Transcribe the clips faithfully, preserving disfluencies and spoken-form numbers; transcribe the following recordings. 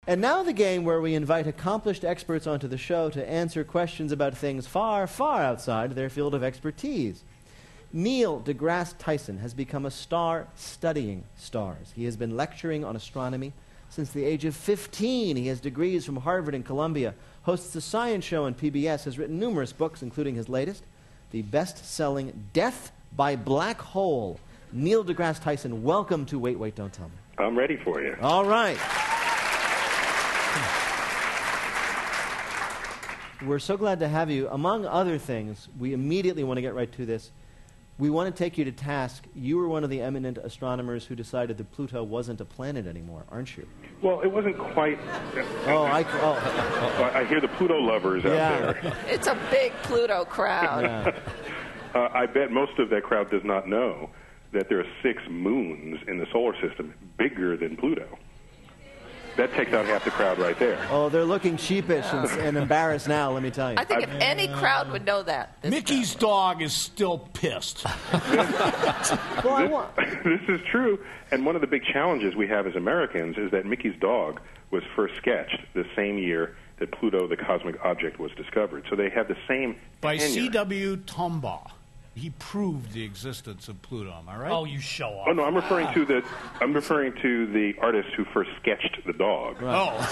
And now the game where we invite accomplished experts onto the show to answer questions about things far, far outside their field of expertise. Neil deGrasse Tyson has become a star studying stars. He has been lecturing on astronomy since the age of fifteen. He has degrees from Harvard and Columbia, hosts a science show on P B S, has written numerous books, including his latest, the best-selling Death by Black Hole. Neil deGrasse Tyson, welcome to Wait, Wait, Don't Tell Me. I'm ready for you. All right. We're so glad to have you. Among other things, we immediately want to get right to this. We want to take you to task. You were one of the eminent astronomers who decided that Pluto wasn't a planet anymore, aren't you? Well, it wasn't quite... Oh, I... Oh. I hear the Pluto lovers yeah. out there. It's a big Pluto crowd. Yeah. uh, I bet most of that crowd does not know that there are six moons in the solar system bigger than Pluto. That takes out half the crowd right there. Oh, they're looking sheepish and, and embarrassed now, let me tell you. I think if any crowd would know that. Mickey's dog is still pissed. Well, I want... This is true, and one of the big challenges we have as Americans is that Mickey's dog was first sketched the same year that Pluto, the cosmic object, was discovered. So they have the same By tenure. C W Tombaugh. He proved the existence of Pluto, am I right? Oh, you show off. Oh no, I'm referring to the I'm referring to the artist who first sketched the dog. Right. Oh.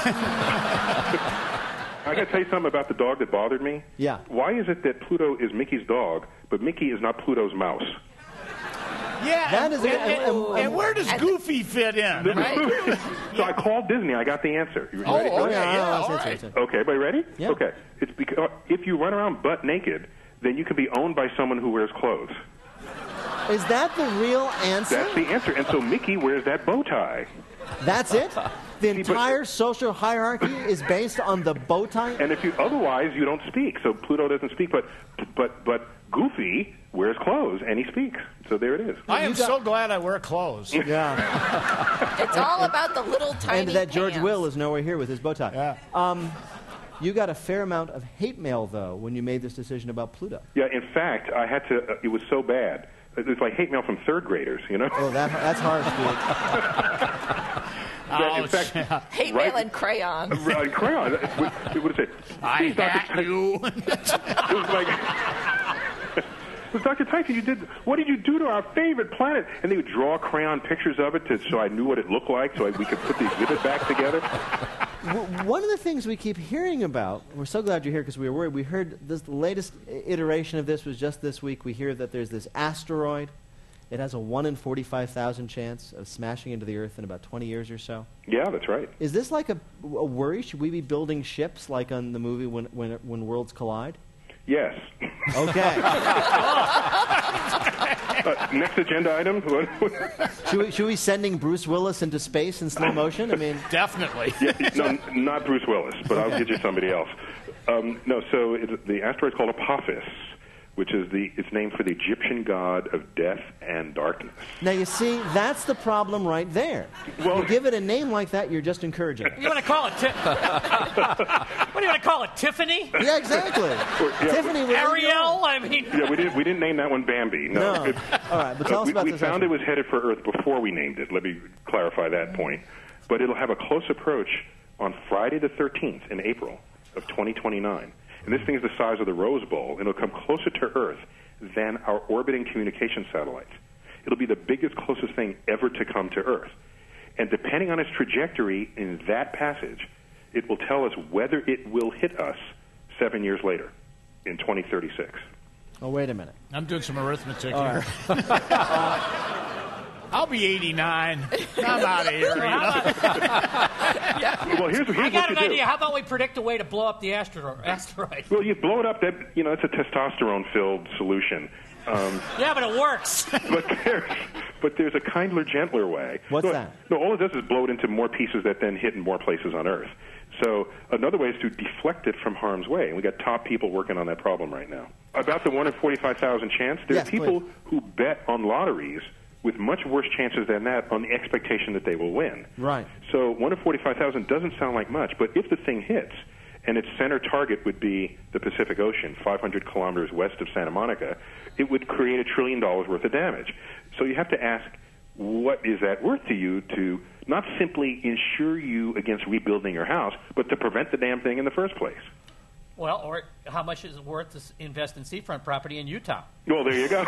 I got to tell you something about the dog that bothered me. Yeah. Why is it that Pluto is Mickey's dog, but Mickey is not Pluto's mouse? Yeah. That is and, a- and, and- and where does Goofy fit in? Right? So I called Disney. I got the answer. You Oh, ready? okay, yeah, yeah, that's all it, right. that's it. Okay, everybody ready? Yeah. Okay. It's because if you run around butt naked, then you can be owned by someone who wears clothes. Is that the real answer? That's the answer. And so Mickey wears that bow tie. That's it? The but- entire social hierarchy is based on the bow tie? And if you otherwise you don't speak. So Pluto doesn't speak, but but but Goofy wears clothes and he speaks. So there it is. I am You got- so glad I wear clothes. Yeah. It's all about the little tiny And that George pants. Will is nowhere here with his bow tie. Yeah. Um, you got a fair amount of hate mail, though, when you made this decision about Pluto. Yeah, in fact, I had to, uh, it was so bad. It was like hate mail from third graders, you know? Oh, that, that's harsh, That, in Ouch. fact, Yeah. Hate right- mail and crayon. Uh, crayon. It would, it would have said, I "Please, Doctor hate you. It was like, it was Doctor Tyson, you did, what did you do to our favorite planet? And they would draw crayon pictures of it to, so I knew what it looked like, so I, we could put the exhibit back together. W- One of the things we keep hearing about, we're so glad you're here because we were worried. We heard this, the latest i- iteration of this was just this week. We hear that there's this asteroid. It has a one in forty-five thousand chance of smashing into the Earth in about twenty years or so. Yeah, that's right. Is this like a, a worry? Should we be building ships like on the movie When, when, when Worlds Collide? Yes. Okay. Uh, next agenda item. should, we, should we be sending Bruce Willis into space in slow motion? I mean, Definitely. Yeah, no, not Bruce Willis, but I'll get you somebody else. Um, no, so it, the asteroid's called Apophis, which is the it's named for the Egyptian god of death and darkness. now you see, that's the problem right there. Well- you give it a name like that, you're just encouraging it. You want to call it? Ti- what do you want to call it? Tiffany? Yeah, exactly. yeah, Tiffany, what are you Ariel? I mean, Yeah, we didn't we didn't name that one Bambi. No. No. It- All right, but tell uh, us we about we this found it asteroid. was headed for Earth before we named it. Let me clarify that point. But it'll have a close approach on Friday the thirteenth in April of twenty twenty-nine. And this thing is the size of the Rose Bowl, and it'll come closer to Earth than our orbiting communication satellites. It'll be the biggest, closest thing ever to come to Earth. And depending on its trajectory in that passage, it will tell us whether it will hit us seven years later in twenty thirty-six. Oh, wait a minute. I'm doing some arithmetic All here. right. I'll be eighty-nine. I'm out of here. You know? Well, here's, here's I what got you an do. idea. How about we predict a way to blow up the astro- asteroid? Well, you blow it up. That you know, it's a testosterone-filled solution. Um, Yeah, but it works. but there's, but there's a kindler, gentler way. What's no, that? No, all it does is blow it into more pieces that then hit in more places on Earth. So another way is to deflect it from harm's way, and we got top people working on that problem right now. About the one in forty-five thousand chance, there Yes, are people please. who bet on lotteries with much worse chances than that on the expectation that they will win. Right. So one in forty-five thousand doesn't sound like much, but if the thing hits, and its center target would be the Pacific Ocean, five hundred kilometers west of Santa Monica, it would create a trillion dollars worth of damage. So you have to ask, what is that worth to you to not simply insure you against rebuilding your house, but to prevent the damn thing in the first place. Well, or how much is it worth to s- invest in seafront property in Utah? Well, there you go.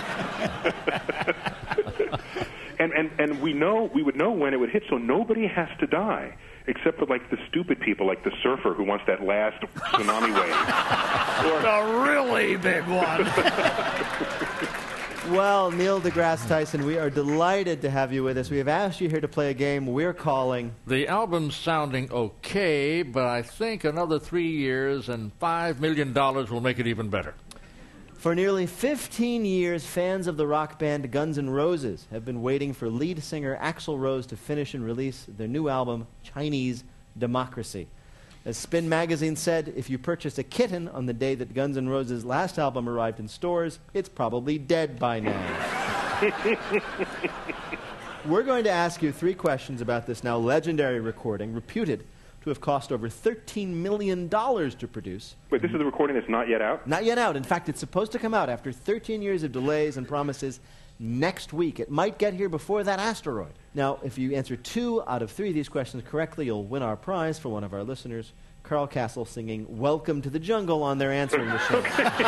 and, and and we know we would know when it would hit, so nobody has to die, except for like the stupid people, like the surfer who wants that last tsunami wave. Or, A really big one. Well, Neil deGrasse Tyson, we are delighted to have you with us. We have asked you here to play a game we're calling... The album's sounding okay, but I think another three years and five million dollars will make it even better. For nearly fifteen years, fans of the rock band Guns N' Roses have been waiting for lead singer Axl Rose to finish and release their new album, Chinese Democracy. As Spin Magazine said, if you purchased a kitten on the day that Guns N' Roses' last album arrived in stores, it's probably dead by now. We're going to ask you three questions about this now legendary recording, reputed to have cost over thirteen million dollars to produce. wait, this is the recording that's not yet out? Not yet out. In fact, it's supposed to come out after thirteen years of delays and promises next week. It might get here before that asteroid. Now, if you answer two out of three of these questions correctly, you'll win our prize for one of our listeners, Carl Castle, singing Welcome to the Jungle on their answering machine.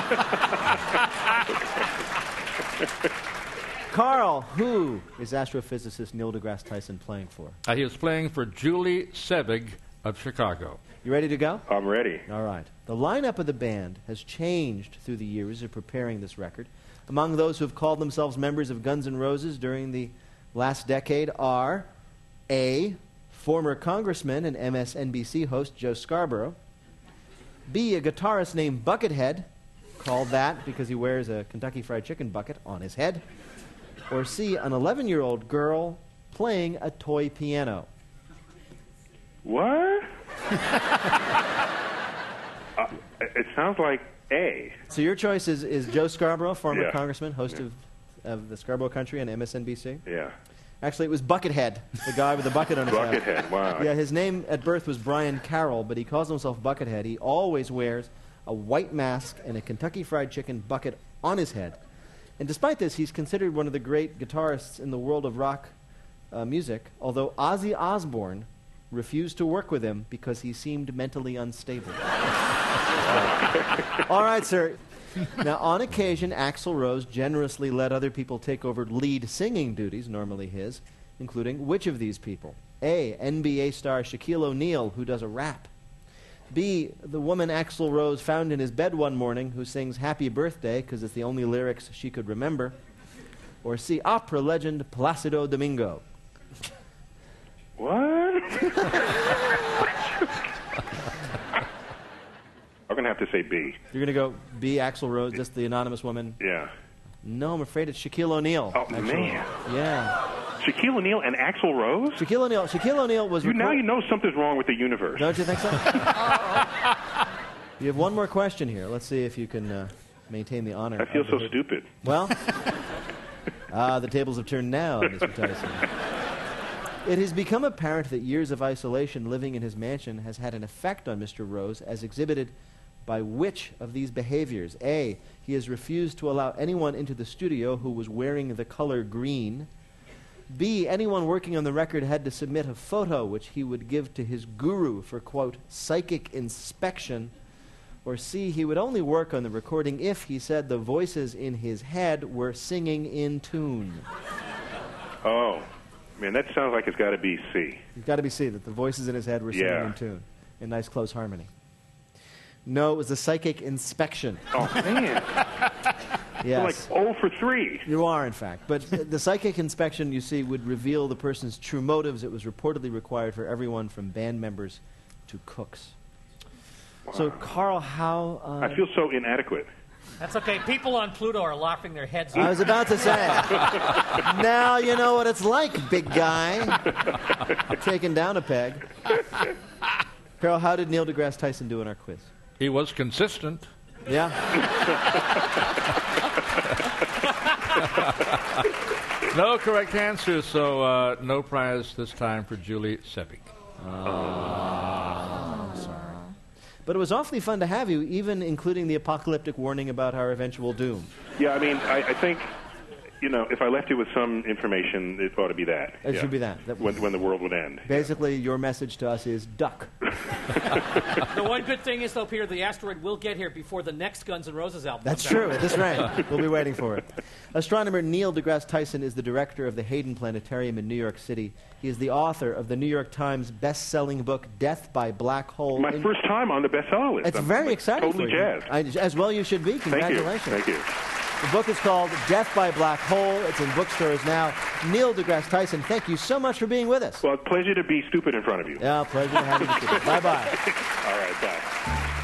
Carl, who is astrophysicist Neil deGrasse Tyson playing for? Uh, he is playing for Julie Sevig of Chicago. You ready to go? I'm ready. All right. The lineup of the band has changed through the years of preparing this record. Among those who have called themselves members of Guns N' Roses during the last decade are A, former congressman and M S N B C host Joe Scarborough, B, a guitarist named Buckethead, called that because he wears a Kentucky Fried Chicken bucket on his head, or C, an eleven-year-old girl playing a toy piano. What? uh, it sounds like A. So your choice is, is Joe Scarborough, former Yeah. congressman, host Yeah. of, of the Scarborough Country on M S N B C. Yeah. Actually, it was Buckethead, the guy with the bucket on his head. Buckethead, wow. Yeah, his name at birth was Brian Carroll, but he calls himself Buckethead. He always wears a white mask and a Kentucky Fried Chicken bucket on his head. And despite this, he's considered one of the great guitarists in the world of rock uh, music, although Ozzy Osbourne refused to work with him because he seemed mentally unstable. All right, sir. Now, on occasion, Axl Rose generously let other people take over lead singing duties, normally his, including which of these people? A, N B A star Shaquille O'Neal, who does a rap. B, the woman Axl Rose found in his bed one morning who sings Happy Birthday because it's the only lyrics she could remember. Or C, opera legend Placido Domingo. What? I'm going to have to say B. You're going to go B, Axl Rose, just the anonymous woman? Yeah. No, I'm afraid it's Shaquille O'Neal. Oh, actually. man. Yeah. Shaquille O'Neal and Axl Rose? Shaquille O'Neal, Shaquille O'Neal was... You, now record- you know something's wrong with the universe. Don't you think so? You have one more question here. Let's see if you can uh, maintain the honor. I feel of so the- stupid. Well, ah, the tables have turned now, Mister Tyson. It has become apparent that years of isolation living in his mansion has had an effect on Mister Rose, as exhibited by which of these behaviors? A, he has refused to allow anyone into the studio who was wearing the color green. B, anyone working on the record had to submit a photo which he would give to his guru for, quote, psychic inspection. Or C, he would only work on the recording if, he said, the voices in his head were singing in tune. Oh, man, that sounds like it's got to be C. It's got to be C, that the voices in his head were singing Yeah. in tune, in nice close harmony. No, it was a psychic inspection. Oh, man. Yes. Like oh for three. You are, in fact. But the psychic inspection, you see, would reveal the person's true motives. It was reportedly required for everyone from band members to cooks. So, Carl, how... Uh, I feel so inadequate. That's okay. People on Pluto are laughing their heads I off. was about to say. Now you know what it's like, big guy. Taking down a peg. Carl, how did Neil deGrasse Tyson do in our quiz? He was consistent. Yeah? No correct answers, so uh, no prize this time for Julie Sevig. But it was awfully fun to have you, even including the apocalyptic warning about our eventual doom. Yeah, I mean, I, I think, you know, if I left you with some information, it ought to be that. It yeah. should be that. that when, when the world would end. Basically, your message to us is duck. The one good thing is, though, Peter, the asteroid will get here before the next Guns N' Roses album. That's comes out. true. At this rate, we'll be waiting for it. Astronomer Neil deGrasse Tyson is the director of the Hayden Planetarium in New York City. He is the author of the New York Times best-selling book "Death by Black Hole." My in- first time on the bestseller list. It's I'm very like exciting Totally for you. jazzed. I, as well you should be. Thank you. Congratulations. Thank you. The book is called Death by Black Hole. It's in bookstores now. Neil deGrasse Tyson, thank you so much for being with us. Well, pleasure to be stupid in front of you. Yeah, pleasure to have you. Bye-bye. All right, bye.